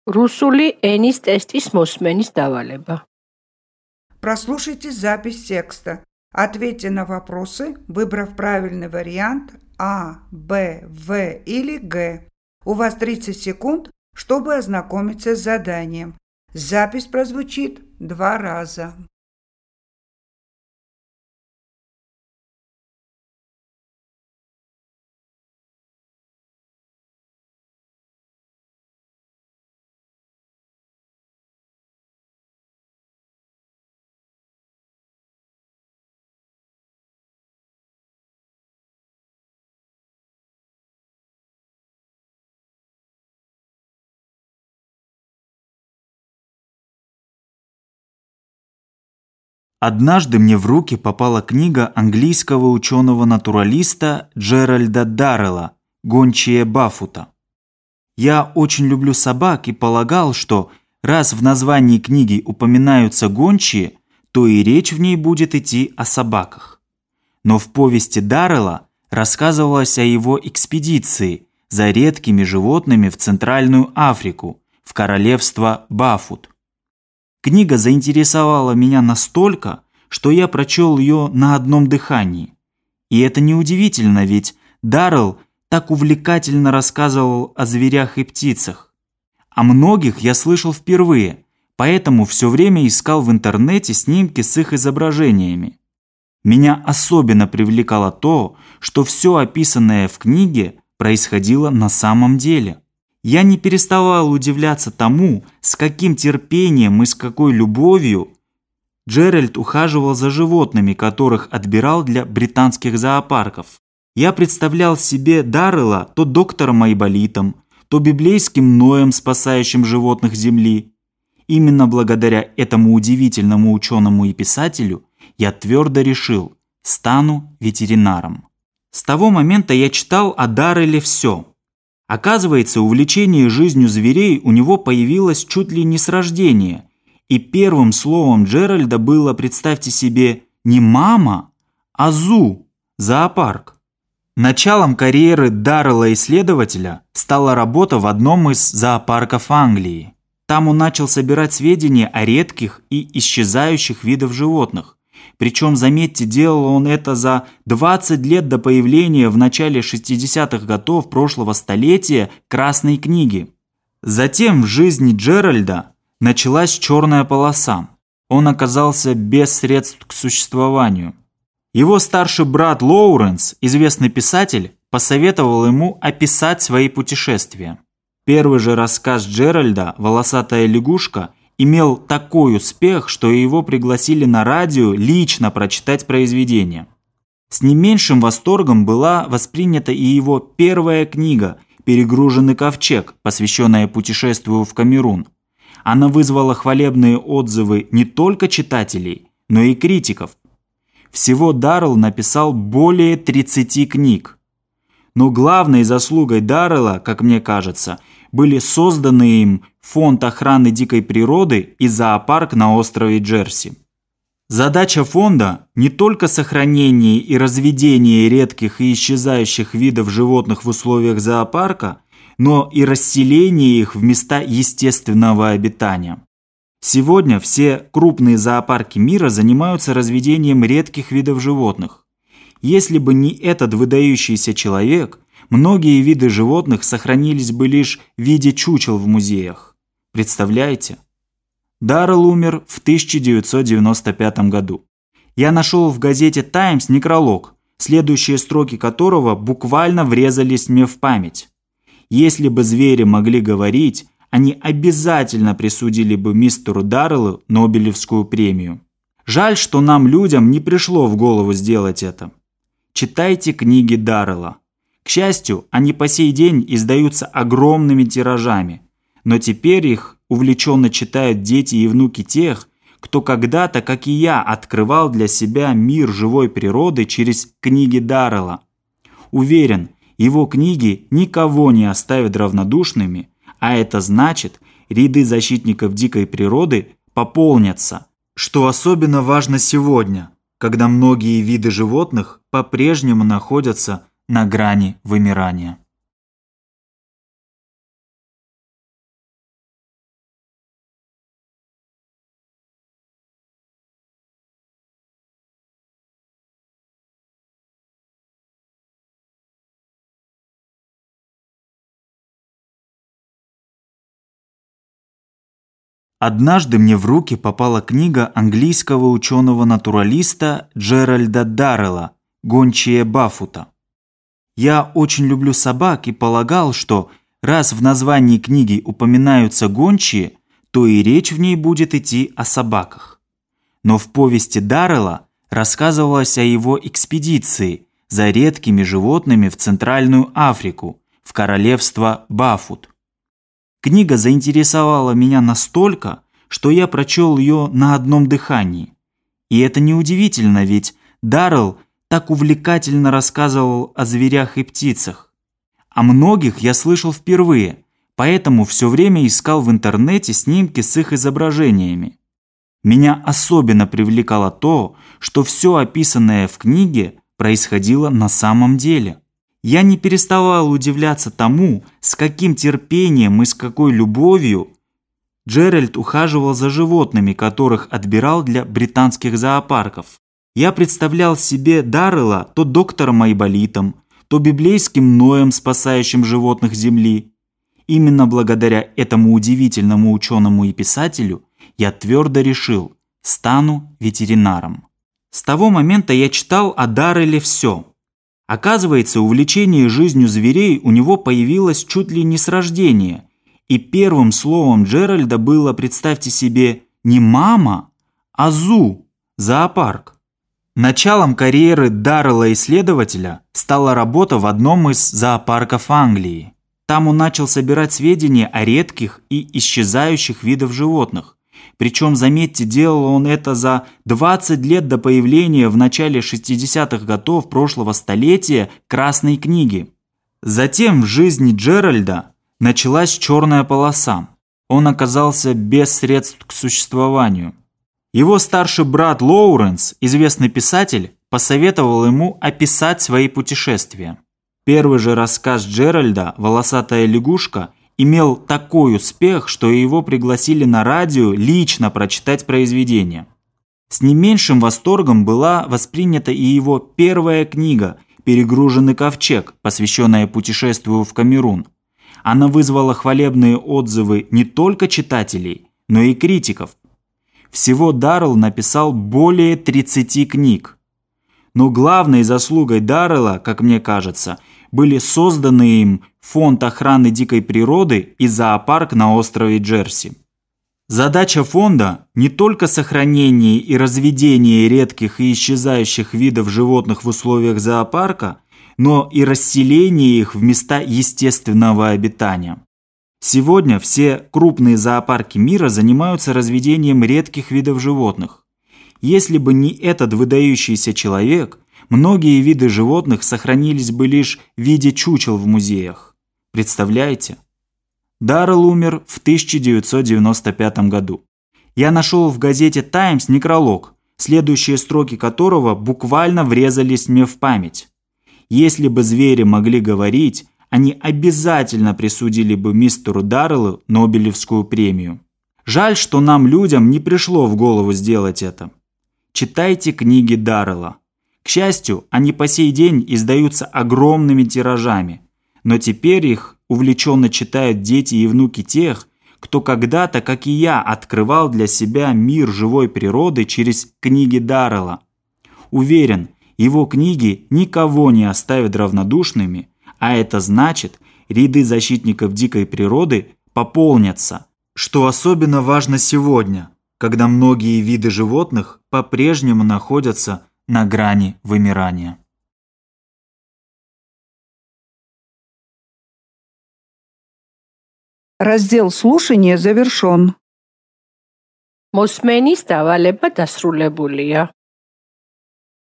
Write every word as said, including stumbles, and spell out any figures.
რუსული ენის ტესტის მოსმენის დავალება. Прослушайте запись текста. Ответьте на вопросы, выбрав правильный вариант А, Б, В или Г. У вас тридцать секунд, чтобы ознакомиться с заданием. Запись прозвучит два раза. Однажды мне в руки попала книга английского ученого-натуралиста Джеральда Даррелла «Гончие Баффута». Я очень люблю собак и полагал, что раз в названии книги упоминаются гончие, то и речь в ней будет идти о собаках. Но в повести Даррелла рассказывалось о его экспедиции за редкими животными в Центральную Африку, в королевство Баффут. Книга заинтересовала меня настолько, что я прочел ее на одном дыхании. И это неудивительно, ведь Даррелл так увлекательно рассказывал о зверях и птицах. О многих я слышал впервые, поэтому все время искал в интернете снимки с их изображениями. Меня особенно привлекало то, что все описанное в книге происходило на самом деле. Я не переставал удивляться тому, с каким терпением и с какой любовью Джеральд ухаживал за животными, которых отбирал для британских зоопарков. Я представлял себе Даррелла то доктором Айболитом, то библейским Ноем, спасающим животных земли. Именно благодаря этому удивительному ученому и писателю я твердо решил – стану ветеринаром. С того момента я читал о Даррелле все. Оказывается, увлечение жизнью зверей у него появилось чуть ли не с рождения, и первым словом Джеральда было, представьте себе, не «мама», а «зу» – зоопарк. Началом карьеры Даррелла-исследователя стала работа в одном из зоопарков Англии. Там он начал собирать сведения о редких и исчезающих видах животных. Причем, заметьте, делал он это за двадцать лет до появления в начале шестидесятых годов прошлого столетия Красной книги. Затем в жизни Джеральда началась черная полоса. Он оказался без средств к существованию. Его старший брат Лоуренс, известный писатель, посоветовал ему описать свои путешествия. Первый же рассказ Джеральда «Волосатая лягушка» имел такой успех, что его пригласили на радио лично прочитать произведение. С не меньшим восторгом была воспринята и его первая книга «Перегруженный ковчег», посвященная путешествию в Камерун. Она вызвала хвалебные отзывы не только читателей, но и критиков. Всего Даррелл написал более тридцати книг. Но главной заслугой Даррелла, как мне кажется, были созданы им Фонд охраны дикой природы и зоопарк на острове Джерси. Задача фонда – не только сохранение и разведение редких и исчезающих видов животных в условиях зоопарка, но и расселение их в места естественного обитания. Сегодня все крупные зоопарки мира занимаются разведением редких видов животных. Если бы не этот выдающийся человек, многие виды животных сохранились бы лишь в виде чучел в музеях. Представляете? Даррелл умер в тысяча девятьсот девяносто пятом году. Я нашел в газете «Таймс» некролог, следующие строки которого буквально врезались мне в память. Если бы звери могли говорить, они обязательно присудили бы мистеру Дарреллу Нобелевскую премию. Жаль, что нам, людям, не пришло в голову сделать это. Читайте книги Даррелла. К счастью, они по сей день издаются огромными тиражами, но теперь их увлеченно читают дети и внуки тех, кто когда-то, как и я, открывал для себя мир живой природы через книги Даррелла. Уверен, его книги никого не оставят равнодушными, а это значит, ряды защитников дикой природы пополнятся, что особенно важно сегодня, когда многие виды животных по-прежнему находятся на грани вымирания. Однажды мне в руки попала книга английского ученого-натуралиста Джеральда Даррелла «Гончие Бафута». Я очень люблю собак и полагал, что раз в названии книги упоминаются гончие, то и речь в ней будет идти о собаках. Но в повести Даррелла рассказывалось о его экспедиции за редкими животными в Центральную Африку, в королевство Бафут. Книга заинтересовала меня настолько, что я прочел ее на одном дыхании. И это неудивительно, ведь Даррелл так увлекательно рассказывал о зверях и птицах. О многих я слышал впервые, поэтому все время искал в интернете снимки с их изображениями. Меня особенно привлекало то, что все описанное в книге происходило на самом деле. Я не переставал удивляться тому, с каким терпением и с какой любовью Джеральд ухаживал за животными, которых отбирал для британских зоопарков. Я представлял себе Даррелла то доктором Айболитом, то библейским Ноем, спасающим животных земли. Именно благодаря этому удивительному ученому и писателю я твердо решил – стану ветеринаром. С того момента я читал о Даррелле все. Оказывается, увлечение жизнью зверей у него появилось чуть ли не с рождения. И первым словом Джеральда было, представьте себе, не «мама», а «зу» – зоопарк. Началом карьеры Даррелла-исследователя стала работа в одном из зоопарков Англии. Там он начал собирать сведения о редких и исчезающих видах животных. Причем, заметьте, делал он это за двадцать лет до появления в начале шестидесятых годов прошлого столетия Красной книги. Затем в жизни Джеральда началась черная полоса. Он оказался без средств к существованию. Его старший брат Лоуренс, известный писатель, посоветовал ему описать свои путешествия. Первый же рассказ Джеральда «Волосатая лягушка» имел такой успех, что его пригласили на радио лично прочитать произведение. С не меньшим восторгом была воспринята и его первая книга «Перегруженный ковчег», посвященная путешествию в Камерун. Она вызвала хвалебные отзывы не только читателей, но и критиков. Всего Даррелл написал более тридцати книг. Но главной заслугой Даррелла, как мне кажется, были созданы им Фонд охраны дикой природы и зоопарк на острове Джерси. Задача фонда – не только сохранение и разведение редких и исчезающих видов животных в условиях зоопарка, но и расселение их в места естественного обитания. Сегодня все крупные зоопарки мира занимаются разведением редких видов животных. Если бы не этот выдающийся человек, многие виды животных сохранились бы лишь в виде чучел в музеях. Представляете? Даррелл умер в тысяча девятьсот девяносто пятом году. Я нашел в газете «Таймс» некролог, следующие строки которого буквально врезались мне в память. Если бы звери могли говорить, они обязательно присудили бы мистеру Дарреллу Нобелевскую премию. Жаль, что нам, людям, не пришло в голову сделать это. Читайте книги Даррелла. К счастью, они по сей день издаются огромными тиражами, но теперь их увлеченно читают дети и внуки тех, кто когда-то, как и я, открывал для себя мир живой природы через книги Даррелла. Уверен, его книги никого не оставят равнодушными, а это значит, ряды защитников дикой природы пополнятся, что особенно важно сегодня, когда многие виды животных по-прежнему находятся на грани вымирания. Раздел слушания завершен. მოსმენის დავალება დასრულებულია.